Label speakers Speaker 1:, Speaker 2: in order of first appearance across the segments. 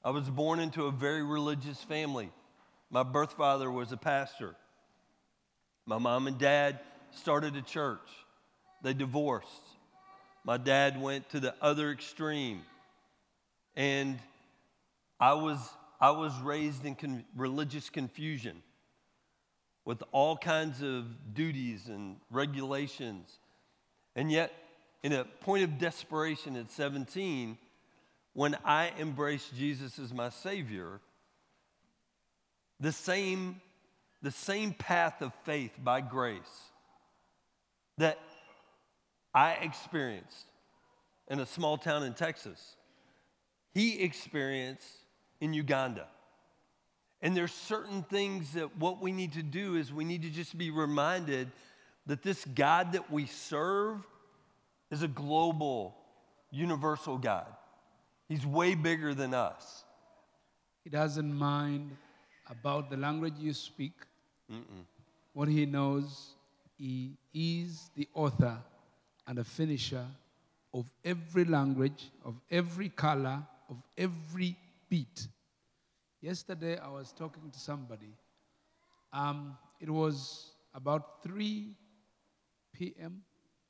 Speaker 1: I was born into a very religious family. My birth father was a pastor. My mom and dad started a church. They divorced. My dad went to the other extreme. And I was raised in religious confusion with all kinds of duties and regulations. And yet, in a point of desperation at 17, when I embraced Jesus as my Savior, the same path of faith by grace that I experienced in a small town in Texas, he experienced in Uganda. And there's certain things that what we need to do is we need to just be reminded that this God that we serve is a global, universal God. He's way bigger than us.
Speaker 2: He doesn't mind about the language you speak. What he knows, he is the author and the finisher of every language, of every color, of every beat. Yesterday, I was talking to somebody. It was about 3 p.m.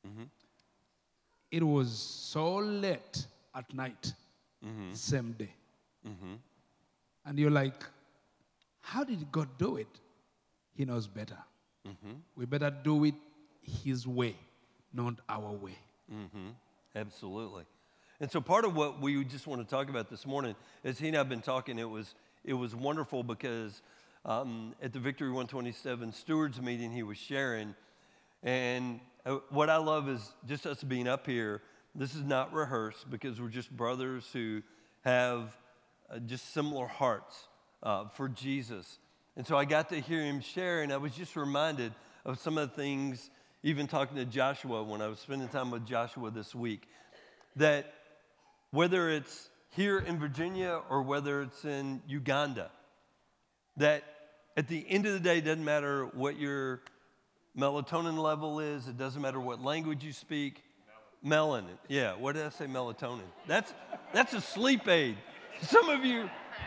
Speaker 2: It was so late at night, same day. And you're like, how did God do it? He knows better. We better do it his way, not our way.
Speaker 1: Absolutely. And so part of what we just want to talk about this morning, as he and I have been talking, it was wonderful because at the Victory 127 Stewards meeting, he was sharing. And what I love is just us being up here. This is not rehearsed because we're just brothers who have just similar hearts for Jesus. And so I got to hear him share, and I was just reminded of some of the things, even talking to Joshua when I was spending time with Joshua this week, that whether it's here in Virginia or whether it's in Uganda, that at the end of the day, it doesn't matter what your melatonin level is. It doesn't matter what language you speak. Melanin. Yeah, what did I say, melatonin? That's a sleep aid. Some of you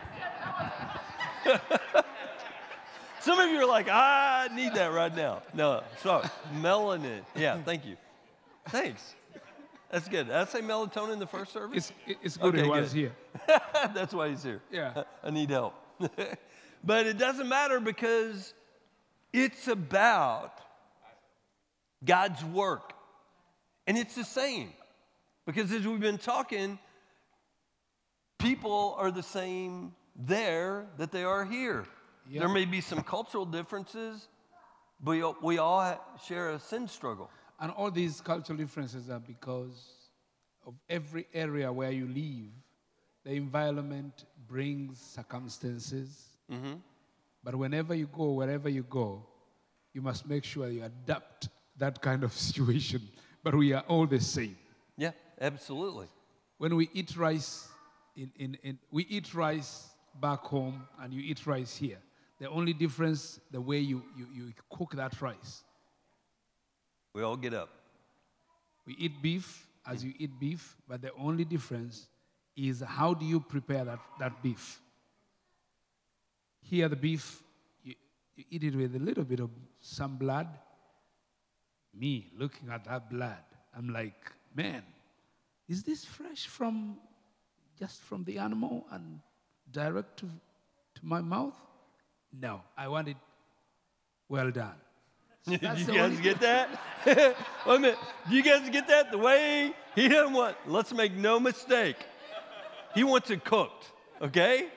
Speaker 1: are like, I need that right now. No, sorry. Melanin. Yeah, thank you. Thanks. That's good. Did I say melatonin in the first service?
Speaker 2: It's good he was here.
Speaker 1: That's why he's here.
Speaker 2: Yeah.
Speaker 1: I need help. But it doesn't matter because it's about God's work. And it's the same. Because as we've been talking, people are the same there that they are here. Yep. There may be some cultural differences, but we all share a sin struggle.
Speaker 2: And all these cultural differences are because of every area where you live. The environment brings circumstances. But whenever you go, wherever you go, you must make sure you adapt that kind of situation. But we are all the same.
Speaker 1: Yeah, absolutely.
Speaker 2: When we eat rice, we eat rice back home and you eat rice here. The only difference, the way you cook that rice.
Speaker 1: We all get up.
Speaker 2: We eat beef as you eat beef, but the only difference is how do you prepare that beef. Here the beef, you eat it with a little bit of some blood. Me, looking at that blood, I'm like, man, is this fresh just from the animal and direct to my mouth? No, I want it well done.
Speaker 1: Do you guys get that? Wait a minute. Do you guys get that? The way he doesn't want, let's make no mistake. He wants it cooked, okay?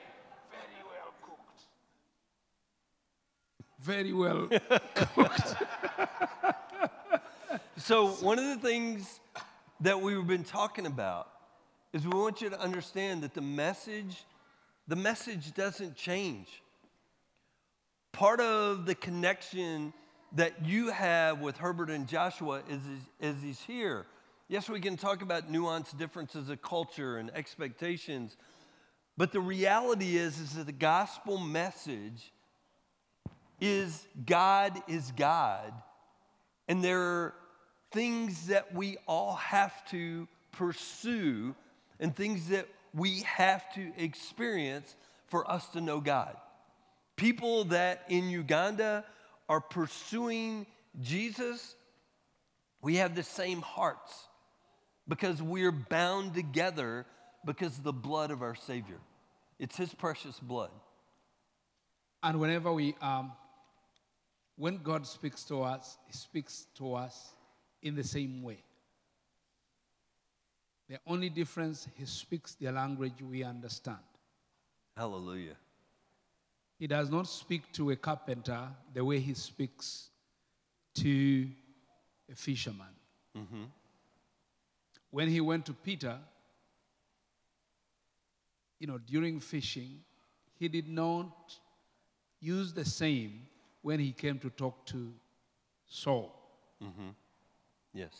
Speaker 2: Very well cooked.
Speaker 1: So one of the things that we've been talking about is we want you to understand that the message doesn't change. Part of the connection that you have with Herbert and Joshua is he's here. Yes, we can talk about nuanced differences of culture and expectations, but the reality is that the gospel message is God, and there are things that we all have to pursue and things that we have to experience for us to know God. People that in Uganda are pursuing Jesus, we have the same hearts because we're bound together because of the blood of our Savior. It's his precious blood.
Speaker 2: And whenever when God speaks to us, he speaks to us in the same way. The only difference, he speaks the language we understand.
Speaker 1: Hallelujah.
Speaker 2: He does not speak to a carpenter the way he speaks to a fisherman.
Speaker 1: Mm-hmm.
Speaker 2: When he went to Peter, during fishing, he did not use the same when he came to talk to Saul.
Speaker 1: Mm-hmm. Yes.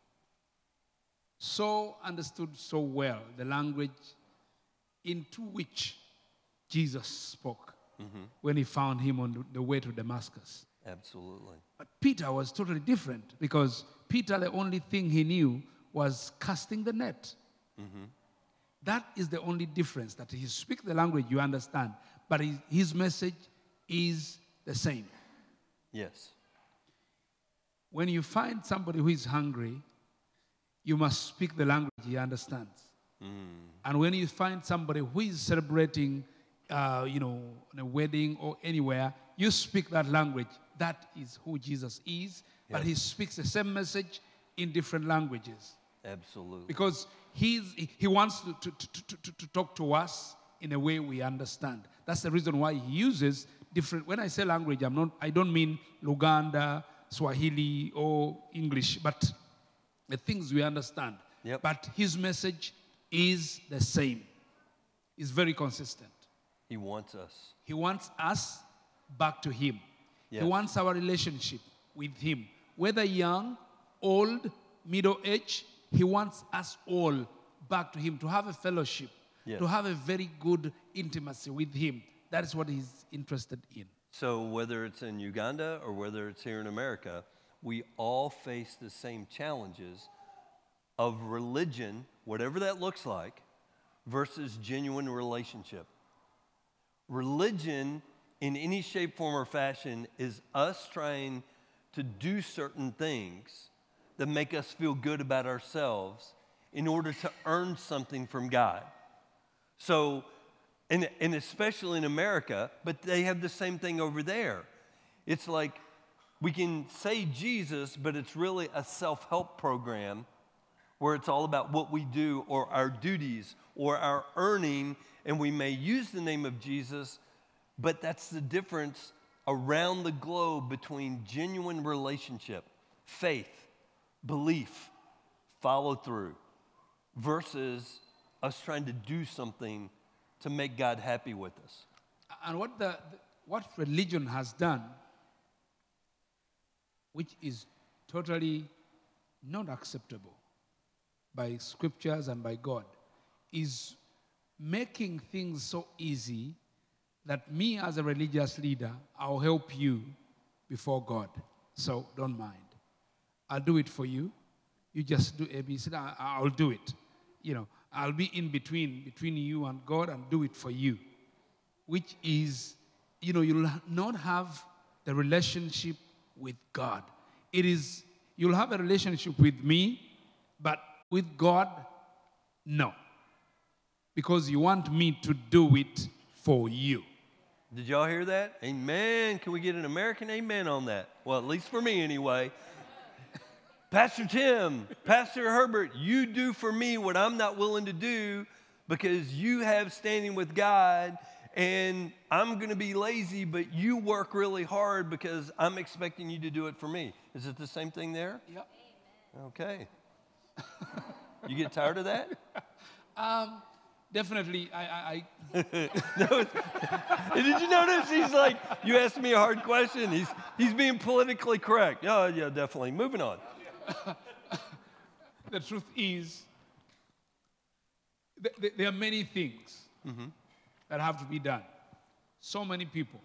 Speaker 2: Saul understood so well the language into which Jesus spoke when he found him on the way to Damascus.
Speaker 1: Absolutely.
Speaker 2: But Peter was totally different because Peter, the only thing he knew was casting the net.
Speaker 1: Mm-hmm.
Speaker 2: That is the only difference, that he speaks the language you understand, but his message is the same.
Speaker 1: Yes.
Speaker 2: When you find somebody who is hungry, you must speak the language he understands. And when you find somebody who is celebrating, on a wedding or anywhere, you speak that language. That is who Jesus is, but he speaks the same message in different languages.
Speaker 1: Absolutely.
Speaker 2: Because he wants to talk to us in a way we understand. That's the reason why he uses different. When I say language, I don't mean Luganda, Swahili, or English, but the things we understand.
Speaker 1: Yep.
Speaker 2: But his message is the same. It's very consistent.
Speaker 1: He wants us.
Speaker 2: He wants us back to him.
Speaker 1: Yes.
Speaker 2: He wants our relationship with him. Whether young, old, middle-aged, he wants us all back to him, to have a fellowship,
Speaker 1: Yes.
Speaker 2: to have a very good intimacy with him. That is what he's interested in.
Speaker 1: So whether it's in Uganda or whether it's here in America, we all face the same challenges of religion, whatever that looks like, versus genuine relationship. Religion, in any shape, form, or fashion, is us trying to do certain things that make us feel good about ourselves in order to earn something from God. So, and especially in America, but they have the same thing over there. It's like we can say Jesus, but it's really a self-help program where it's all about what we do or our duties or our earning, and we may use the name of Jesus, but that's the difference around the globe between genuine relationship, faith, belief, follow through, versus us trying to do something to make God happy with us.
Speaker 2: And what religion has done, which is totally not acceptable by scriptures and by God, is making things so easy that me as a religious leader, I'll help you before God. So don't mind. I'll do it for you. You just do ABC. I'll do it. I'll be in between you and God and do it for you. Which is, you'll not have the relationship with God. You'll have a relationship with me, but with God, no. Because you want me to do it for you.
Speaker 1: Did y'all hear that? Amen. Can we get an American amen on that? Well, at least for me anyway. Pastor Tim, Pastor Herbert, you do for me what I'm not willing to do because you have standing with God, and I'm going to be lazy, but you work really hard because I'm expecting you to do it for me. Is it the same thing there?
Speaker 2: Yep.
Speaker 1: Okay. You get tired of that?
Speaker 2: Definitely,
Speaker 1: No, did you notice he's like, you asked me a hard question. He's being politically correct. Oh, yeah, definitely. Moving on.
Speaker 2: The truth is, there are many things that have to be done. So many people.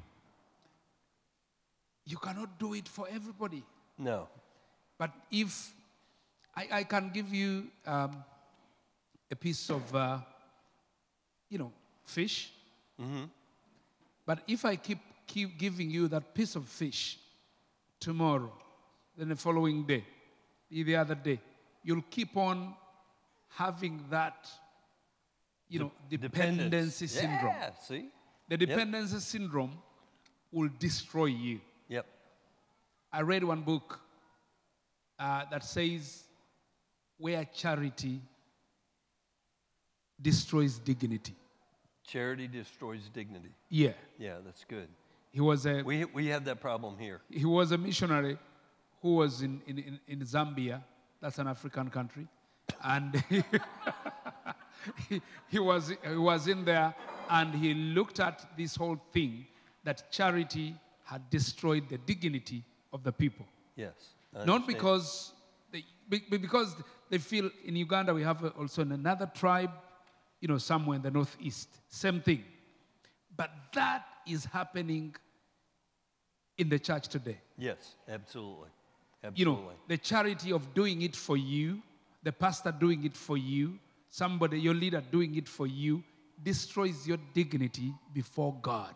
Speaker 2: You cannot do it for everybody.
Speaker 1: No.
Speaker 2: But if I can give you a piece of fish. But if I keep giving you that piece of fish tomorrow, then the following day, the other day, you'll keep on having that, dependency syndrome.
Speaker 1: Yeah, see?
Speaker 2: The dependency syndrome will destroy you.
Speaker 1: Yep.
Speaker 2: I read one book that says, where charity destroys dignity.
Speaker 1: Charity destroys dignity.
Speaker 2: Yeah.
Speaker 1: Yeah, that's good.
Speaker 2: He was a
Speaker 1: We have that problem here.
Speaker 2: he was a missionary who was in Zambia. That's an African country. And he was in there, and he looked at this whole thing that charity had destroyed the dignity of the people.
Speaker 1: Yes. I
Speaker 2: Not
Speaker 1: understand.
Speaker 2: because they feel in Uganda we have also another tribe, somewhere in the northeast. Same thing. But that is happening in the church today.
Speaker 1: Yes, absolutely. Absolutely.
Speaker 2: The charity of doing it for you, the pastor doing it for you, somebody, your leader doing it for you, destroys your dignity before God.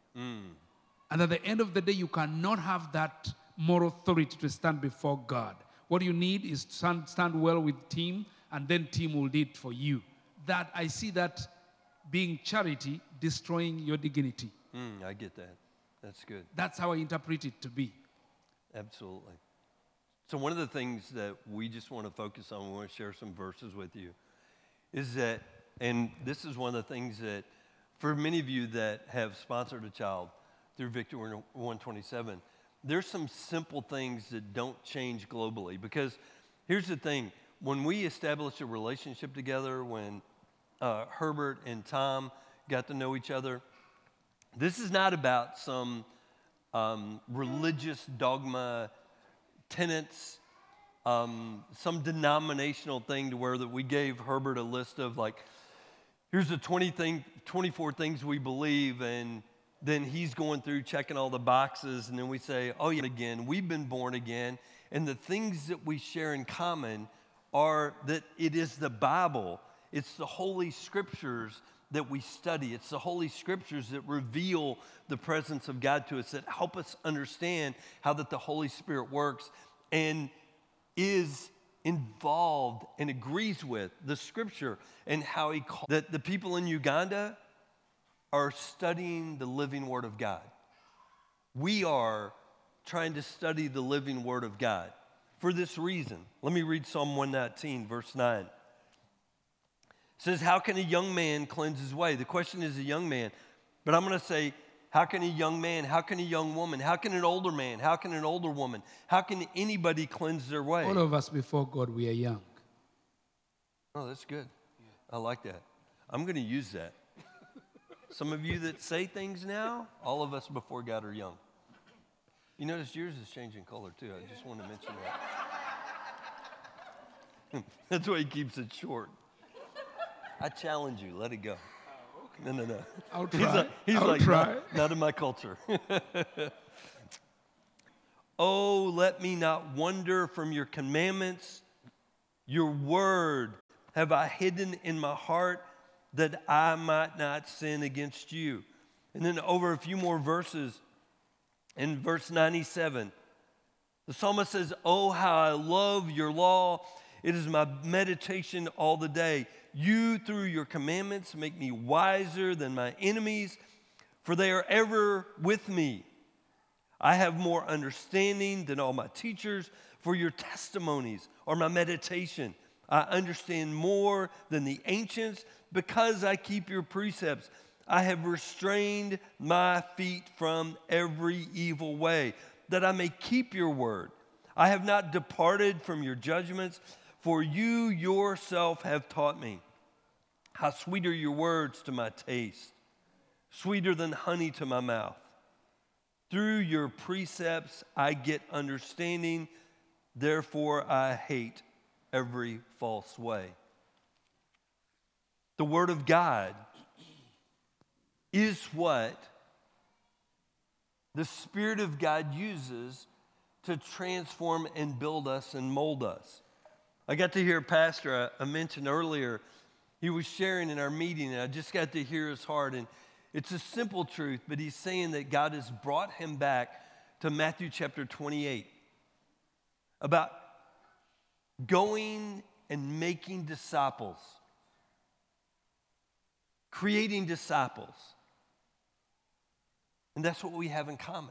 Speaker 2: And at the end of the day, you cannot have that moral authority to stand before God. What you need is to stand well with team, and then team will do it for you. That I see that being charity destroying your dignity.
Speaker 1: I get that. That's good.
Speaker 2: That's how I interpret it to be.
Speaker 1: Absolutely. So one of the things that we just want to focus on, we want to share some verses with you, is that, and this is one of the things that, for many of you that have sponsored a child through Victory 127, there's some simple things that don't change globally. Because here's the thing, when we established a relationship together, when Herbert and Tom got to know each other, this is not about some religious dogma, tenets, some denominational thing to where that we gave Herbert a list of like, here's the 24 things we believe, and then he's going through checking all the boxes, and then we say, oh yeah, again, we've been born again, and the things that we share in common are that it is the Bible, it's the Holy Scriptures that we study. It's the Holy Scriptures that reveal the presence of God to us, that help us understand how that the Holy Spirit works and is involved and agrees with the Scripture and how he calls that the people in Uganda are studying the living Word of God. We are trying to study the living Word of God for this reason. Let me read Psalm 119, verse 9. It says, how can a young man cleanse his way? The question is a young man. But I'm going to say, how can a young man, how can a young woman, how can an older man, how can an older woman, how can anybody cleanse their way?
Speaker 2: All of us before God, we are young.
Speaker 1: Oh, that's good. I like that. I'm going to use that. Some of you that say things now, all of us before God are young. You notice yours is changing color too. I just want to mention that. That's why he keeps it short. I challenge you. Let it go. No.
Speaker 2: I'll try.
Speaker 1: He's
Speaker 2: I'll
Speaker 1: like
Speaker 2: try.
Speaker 1: Not in my culture. Oh, let me not wander from your commandments. Your word have I hidden in my heart that I might not sin against you. And then over a few more verses, in verse 97, the psalmist says, oh, how I love your law. It is my meditation all the day. You, through your commandments, make me wiser than my enemies, for they are ever with me. I have more understanding than all my teachers, for your testimonies are my meditation. I understand more than the ancients, because I keep your precepts. I have restrained my feet from every evil way, that I may keep your word. I have not departed from your judgments, for you yourself have taught me. How sweet are your words to my taste, sweeter than honey to my mouth. Through your precepts I get understanding, therefore I hate every false way. The Word of God is what the Spirit of God uses to transform and build us and mold us. I got to hear a pastor I mentioned earlier. He was sharing in our meeting, and I just got to hear his heart. And it's a simple truth, but he's saying that God has brought him back to Matthew chapter 28 about going and making disciples, creating disciples. And that's what we have in common.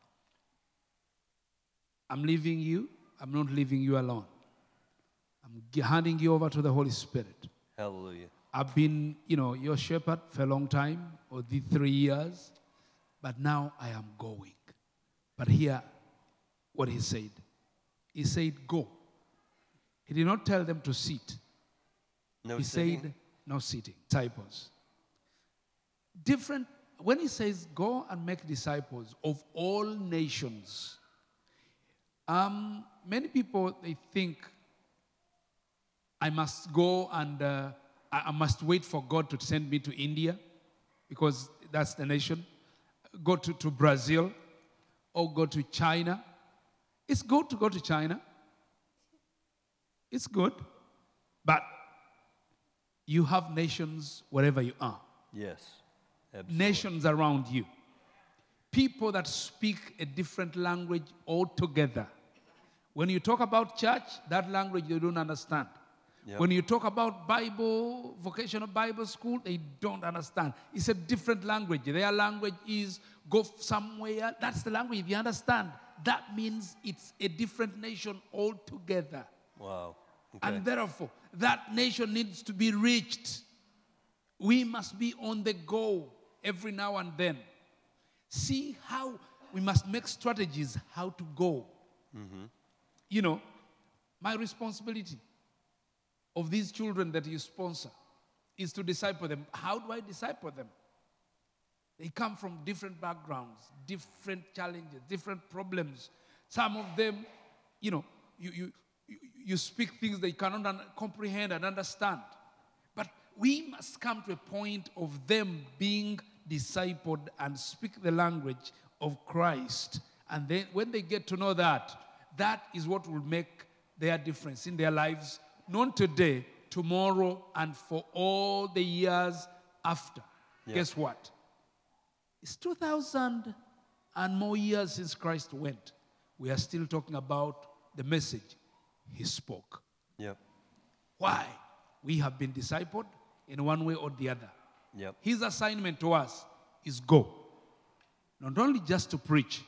Speaker 2: I'm leaving you. I'm not leaving you alone. I'm handing you over to the Holy Spirit.
Speaker 1: Hallelujah.
Speaker 2: I've been, your shepherd for a long time, or the 3 years, but now I am going. But hear what he said. He said, go. He did not tell them to sit.
Speaker 1: No
Speaker 2: He
Speaker 1: sitting?
Speaker 2: said, no sitting. Disciples. Different, when he says, go and make disciples of all nations, many people, they think, I must go and I must wait for God to send me to India because that's the nation. Go to Brazil or go to China. It's good to go to China. It's good. But you have nations wherever you are.
Speaker 1: Yes, absolutely.
Speaker 2: Nations around you. People that speak a different language altogether. When you talk about church, that language they don't understand.
Speaker 1: Yep.
Speaker 2: When you talk about Bible, vocational Bible school, they don't understand. It's a different language. Their language is go somewhere. That's the language. If you understand, that means it's a different nation altogether.
Speaker 1: Wow. Okay.
Speaker 2: And therefore, that nation needs to be reached. We must be on the go every now and then. See how we must make strategies how to go. Mm-hmm. My responsibility of these children that you sponsor is to disciple them. How do I disciple them? They come from different backgrounds, different challenges, different problems. Some of them, you speak things they cannot comprehend and understand. But we must come to a point of them being discipled and speak the language of Christ. And then when they get to know that, that is what will make their difference in their lives, not today, tomorrow, and for all the years after. Yeah. Guess what? It's 2,000 and more years since Christ went. We are still talking about the message he spoke.
Speaker 1: Yep.
Speaker 2: Why? We have been discipled in one way or the other.
Speaker 1: Yep.
Speaker 2: His assignment to us is go. Not only just to preach.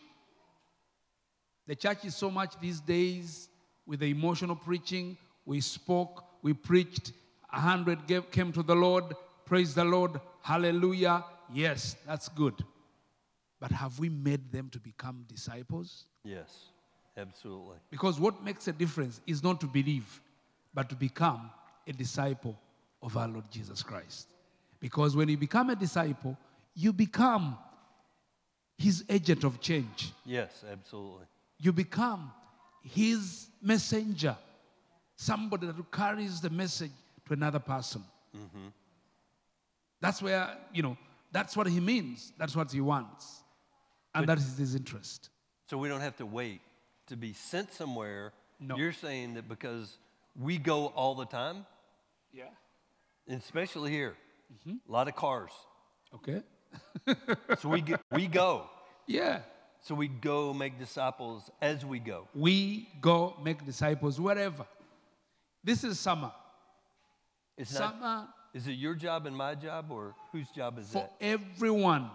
Speaker 2: The church is so much these days with the emotional preaching. We spoke, we preached, 100 came to the Lord. Praise the Lord. Hallelujah. Yes, that's good. But have we made them to become disciples?
Speaker 1: Yes, absolutely.
Speaker 2: Because what makes a difference is not to believe, but to become a disciple of our Lord Jesus Christ. Because when you become a disciple, you become his agent of change.
Speaker 1: Yes, absolutely.
Speaker 2: You become his messenger. Somebody that carries the message to another person. Mm-hmm. That's where, that's what he means. That's what he wants. And that is his interest.
Speaker 1: So we don't have to wait to be sent somewhere.
Speaker 2: No.
Speaker 1: You're saying that because we go all the time?
Speaker 2: Yeah.
Speaker 1: And especially here. Mm-hmm. A lot of cars.
Speaker 2: Okay.
Speaker 1: So we go.
Speaker 2: Yeah.
Speaker 1: So we go make disciples as we go.
Speaker 2: We go make disciples wherever. This is summer.
Speaker 1: It's
Speaker 2: summer.
Speaker 1: Not, is it your job and my job, or whose job is that?
Speaker 2: For everyone.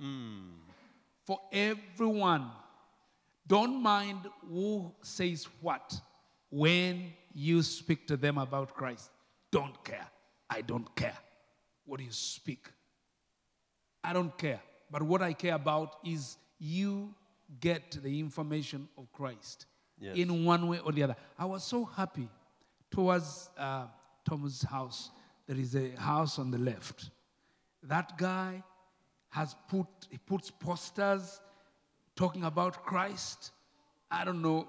Speaker 2: For everyone. Don't mind who says what when you speak to them about Christ. Don't care. I don't care what you speak. I don't care. But what I care about is you get the information of Christ. Yes. In one way or the other. I was so happy. Towards Tom's house, there is a house on the left. That guy he puts posters talking about Christ. I don't know,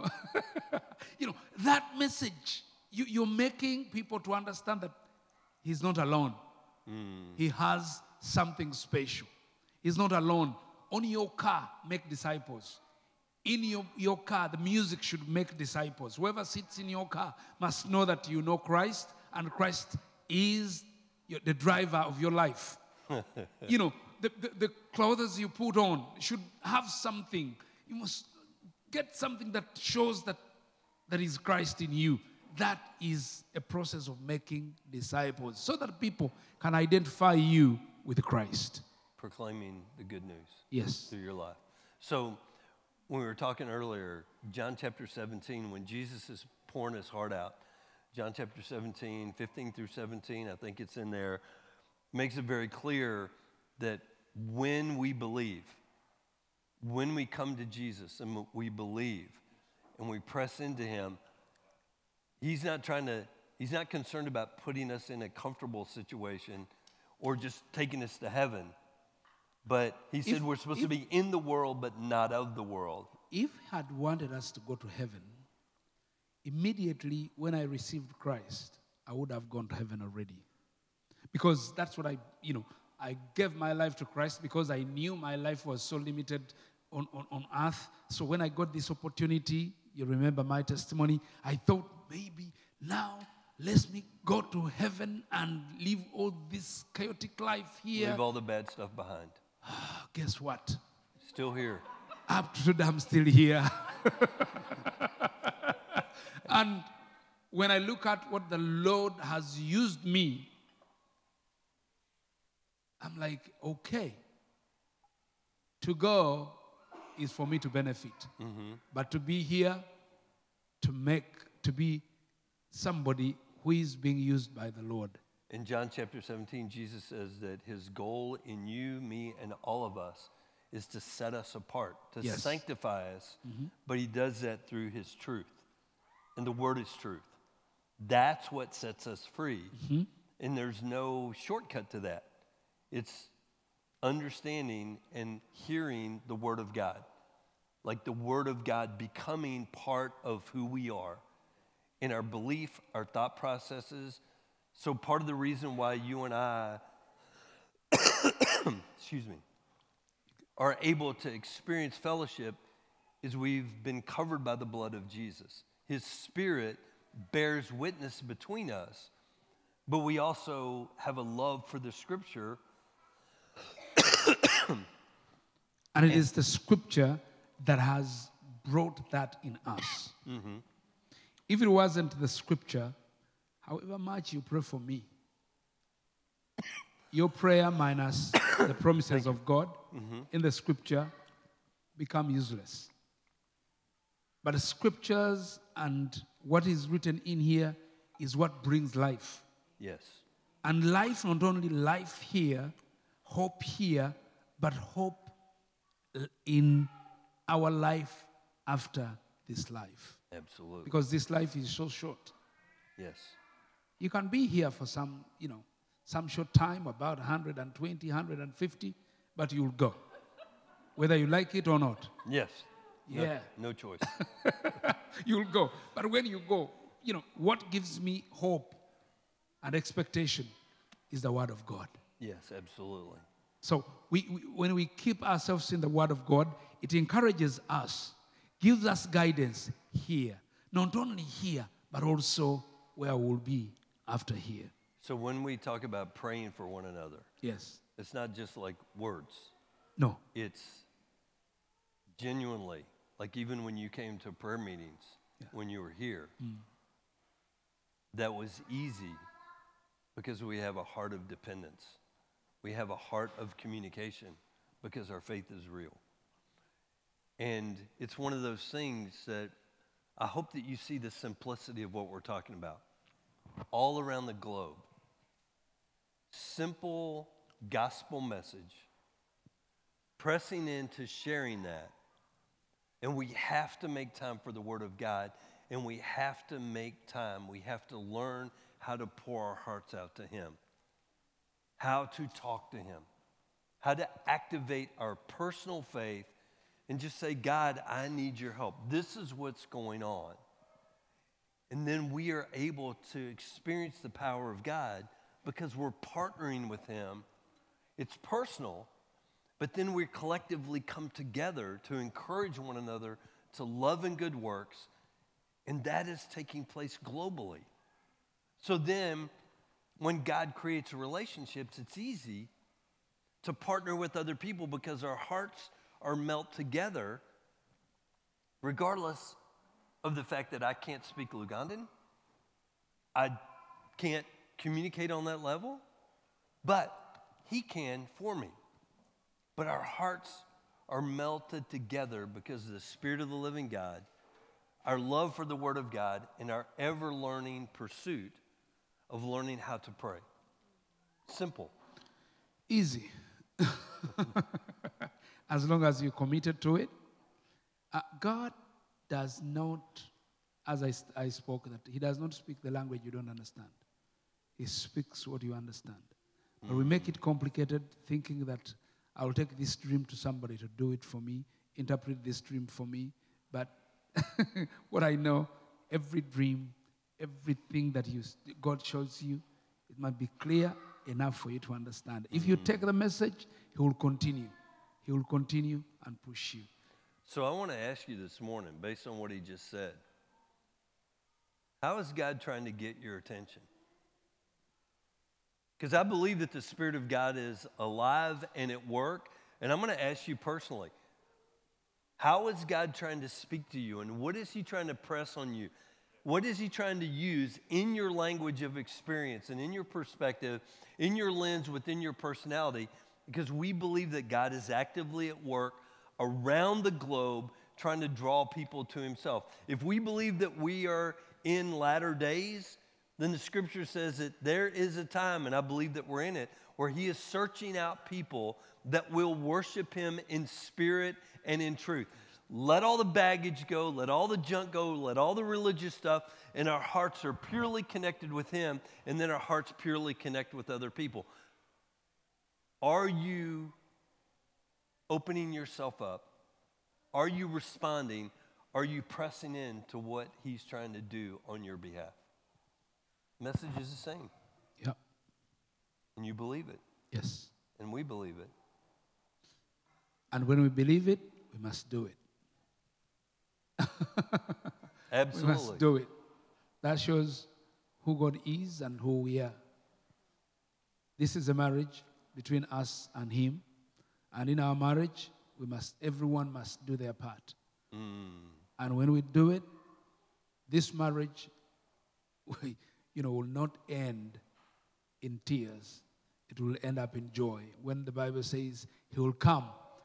Speaker 2: that message, you're making people to understand that he's not alone. He has something special. He's not alone. On your car, make disciples. In your car, the music should make disciples. Whoever sits in your car must know that you know Christ, and Christ is the driver of your life. You know, the clothes you put on should have something. You must get something that shows that is Christ in you. That is a process of making disciples so that people can identify you with Christ.
Speaker 1: Proclaiming the good news.
Speaker 2: Yes.
Speaker 1: Through your life. So when we were talking earlier, John chapter 17, when Jesus is pouring his heart out, John chapter 17, 15 through 17, I think it's in there, makes it very clear that when we believe, when we come to Jesus and we believe and we press into him, he's not concerned about putting us in a comfortable situation or just taking us to heaven. But he said we're supposed to be in the world, but not of the world.
Speaker 2: If he had wanted us to go to heaven, immediately when I received Christ, I would have gone to heaven already. Because that's what I gave my life to Christ because I knew my life was so limited on earth. So when I got this opportunity, you remember my testimony, I thought maybe now let me go to heaven and live all this chaotic life here.
Speaker 1: Leave all the bad stuff behind.
Speaker 2: Guess what?
Speaker 1: Still here.
Speaker 2: Up to today, I'm still here. And when I look at what the Lord has used me, I'm like, okay, to go is for me to benefit. Mm-hmm. But to be here, to be somebody who is being used by the Lord.
Speaker 1: In John chapter 17, Jesus says that his goal in you, me, and all of us is to set us apart, to sanctify us, but he does that through his truth. And the word is truth. That's what sets us free. Mm-hmm. And there's no shortcut to that. It's understanding and hearing the word of God. Like the word of God becoming part of who we are. In our belief, our thought processes. So part of the reason why you and I, excuse me, are able to experience fellowship is we've been covered by the blood of Jesus. His Spirit bears witness between us, but we also have a love for the Scripture.
Speaker 2: And it is the Scripture that has brought that in us. Mm-hmm. If it wasn't the Scripture, however much you pray for me, your prayer minus the promises of God in the Scripture become useless. But the Scriptures and what is written in here is what brings life.
Speaker 1: Yes.
Speaker 2: And life, not only life here, hope here, but hope in our life after this life.
Speaker 1: Absolutely.
Speaker 2: Because this life is so short.
Speaker 1: Yes.
Speaker 2: You can be here for some short time, about 120, 150, but you'll go. Whether you like it or not.
Speaker 1: Yes.
Speaker 2: Yeah.
Speaker 1: No choice.
Speaker 2: You'll go. But when you go, what gives me hope and expectation is the Word of God.
Speaker 1: Yes, absolutely.
Speaker 2: So when we keep ourselves in the Word of God, it encourages us, gives us guidance here. Not only here, but also where we'll be after here.
Speaker 1: So when we talk about praying for one another,
Speaker 2: yes,
Speaker 1: it's not just like words.
Speaker 2: No.
Speaker 1: It's genuinely, like even when you came to prayer meetings, when you were here, that was easy because we have a heart of dependence. We have a heart of communication because our faith is real. And it's one of those things that I hope that you see the simplicity of what we're talking about. All around the globe, simple gospel message, pressing into sharing that. And we have to make time for the Word of God, and we have to make time. We have to learn how to pour our hearts out to Him, how to talk to Him, how to activate our personal faith and just say, God, I need your help. This is what's going on. And then we are able to experience the power of God because we're partnering with Him. It's personal, but then we collectively come together to encourage one another to love and good works, and that is taking place globally. So then when God creates relationships, it's easy to partner with other people because our hearts are melt together, regardless of the fact that I can't speak Lugandan. I can't communicate on that level, but he can for me. But our hearts are melted together because of the Spirit of the living God, our love for the Word of God, and our ever-learning pursuit of learning how to pray. Simple.
Speaker 2: Easy. As long as you're committed to it. God does not, as I spoke, that he does not speak the language you don't understand. He speaks what you understand. But we make it complicated, thinking that I'll take this dream to somebody to do it for me, interpret this dream for me. But what I know, every dream, everything that God shows you, it might be clear enough for you to understand. If you take the message, he will continue. He will continue and push you.
Speaker 1: So I want to ask you this morning, based on what he just said, how is God trying to get your attention? Because I believe that the Spirit of God is alive and at work. And I'm going to ask you personally, how is God trying to speak to you? And what is he trying to press on you? What is he trying to use in your language of experience and in your perspective, in your lens, within your personality? Because we believe that God is actively at work around the globe trying to draw people to himself. If we believe that we are in latter days, then the scripture says that there is a time, and I believe that we're in it, where he is searching out people that will worship him in spirit and in truth. Let all the baggage go, let all the junk go, let all the religious stuff, and our hearts are purely connected with him, and then our hearts purely connect with other people. Are you opening yourself up? Are you responding? Are you pressing in to what he's trying to do on your behalf? Message is the same.
Speaker 2: Yep.
Speaker 1: And you believe it.
Speaker 2: Yes.
Speaker 1: And we believe it.
Speaker 2: And when we believe it, we must do it.
Speaker 1: Absolutely.
Speaker 2: We must do it. That shows who God is and who we are. This is a marriage between us and him. And in our marriage, everyone must do their part. And when we do it, this marriage will not end in tears. It will end up in joy. When the Bible says he will come.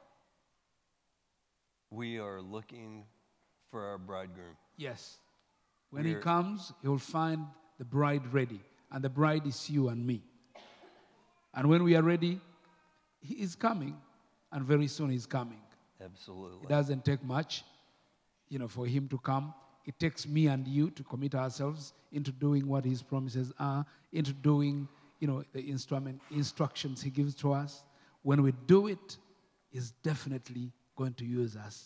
Speaker 1: We are looking for our bridegroom.
Speaker 2: Yes. When he comes, he will find the bride ready. And the bride is you and me. And when we are ready, he is coming. And very soon he's coming.
Speaker 1: Absolutely.
Speaker 2: It doesn't take much, for him to come. It takes me and you to commit ourselves into doing what his promises are, into doing, the instructions he gives to us. When we do it, he's definitely going to use us.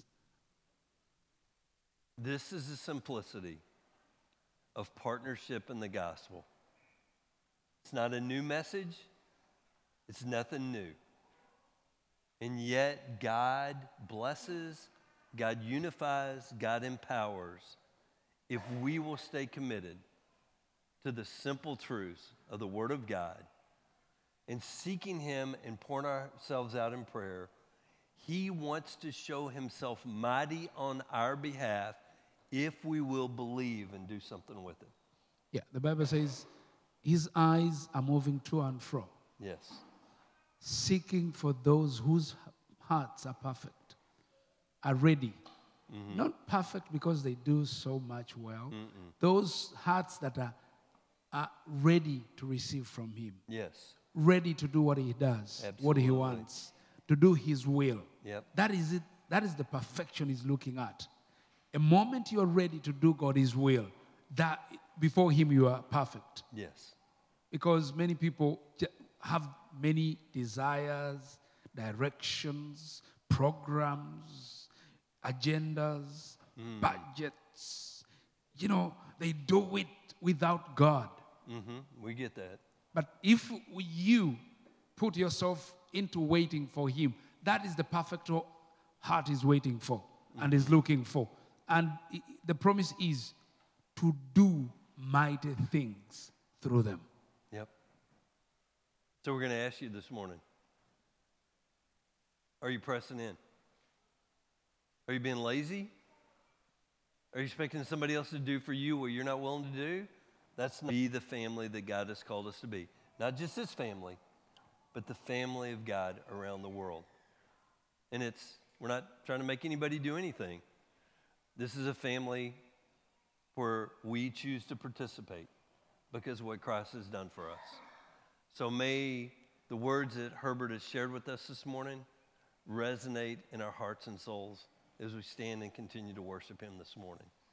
Speaker 1: This is the simplicity of partnership in the gospel. It's not a new message. It's nothing new. And yet God blesses, God unifies, God empowers if we will stay committed to the simple truths of the Word of God and seeking him and pouring ourselves out in prayer. He wants to show himself mighty on our behalf if we will believe and do something with it.
Speaker 2: Yeah, the Bible says his eyes are moving to and fro.
Speaker 1: Yes.
Speaker 2: Seeking for those whose hearts are perfect, are ready. Not perfect because they do so much well. Those hearts that are ready to receive from him.
Speaker 1: Yes.
Speaker 2: Ready to do what he does,
Speaker 1: Absolutely.
Speaker 2: what he wants, to do his will.
Speaker 1: Yep.
Speaker 2: That is it. That is the perfection he's looking at. A moment you are ready to do God's will, that before him you are perfect.
Speaker 1: Yes.
Speaker 2: Because many people have many desires, directions, programs, agendas, budgets. They do it without God.
Speaker 1: We get that.
Speaker 2: But if you put yourself into waiting for him, that is the perfect heart is waiting for and is looking for. And the promise is to do mighty things through them.
Speaker 1: Yep. So we're going to ask you this morning, are you pressing in? Are you being lazy? Are you expecting somebody else to do for you what you're not willing to do? That's not be the family that God has called us to be. Not just this family, but the family of God around the world. And we're not trying to make anybody do anything. This is a family where we choose to participate because of what Christ has done for us. So may the words that Herbert has shared with us this morning resonate in our hearts and souls as we stand and continue to worship him this morning.